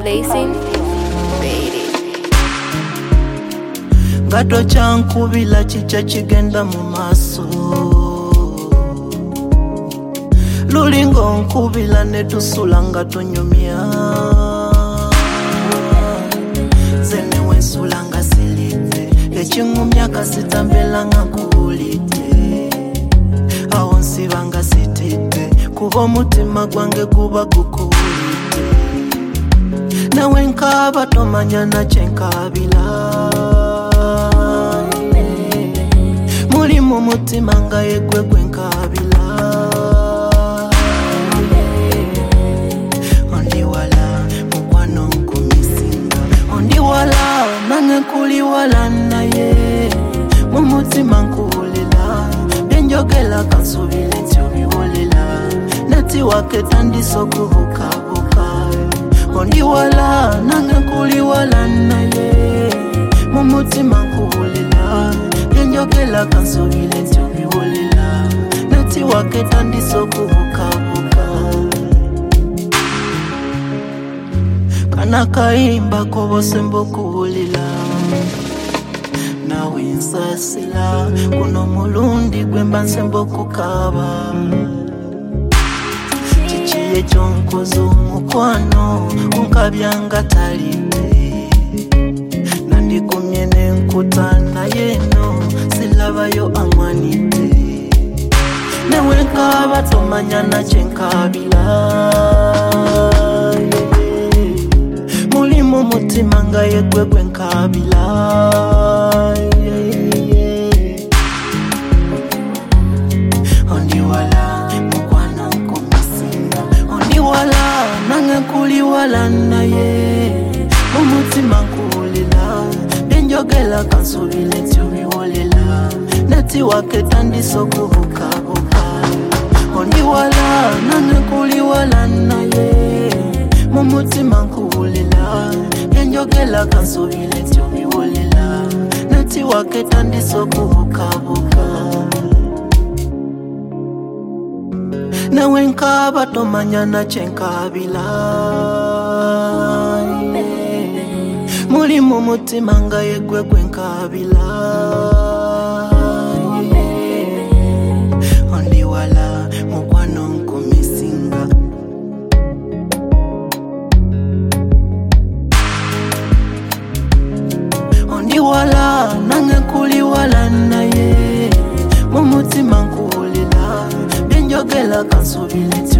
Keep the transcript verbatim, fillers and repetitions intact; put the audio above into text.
Basin, baby. Gato chankubila chicha chigenda mu maso Lulingo nkubila netusula nga tunyumya Zene wensula nga silite Echingumya kasitambela nga kuulite Awo nsiba nga sitite Kuba omutima gwange guba gukuulite Nawe nkaba tomanya nakye nkabila Muli mu mutima nga yegwe gwe nkabila Ondi wala mukwano nkumisinga Ondi wala nange nkuli wala naye Mu mutima nkuwulila Byenjogela kansubile nti obiwulila Nati waketandisa okubukabuka Ondi wala nange nkuli wala naye Mu mutima nkuwulila Byenjogela kansubile nti obiwulila Nati waketandisa okubukabuka Kana kayimba kobose mbokuwulila Nawe nsasila Kuno mulundi gwemba nsembokukaba Chichiye chonkozo mukwano Unkabyanga talite Nandikumye nenkutana yeno Silabayo amwanite Nawe nkaba tomanya nakye nkabila Muli mu mutima nga yegwe gwe nkabila Ondi wala mukwano nkumisinga Ondi wala nange nkuli wala naye Mu mutima nkuwulila Byenjogela kansubile nti obiwulila Nati waketandisa okubukabuka Ondi wala nange nkuli wala naye Mu mutima nkuwulila Byenjogela kansubile nti obiwulila Nati waketandisa okubukabuka Nawe nkaba tomanya nakye nkabila Muli mu mutima nga yegwe gwe nkabila Ondi wala mukwano nkumisinga Ondi wala nange nkuli wala naye Mu mutima nkuwulila Byenjogela kansubile nti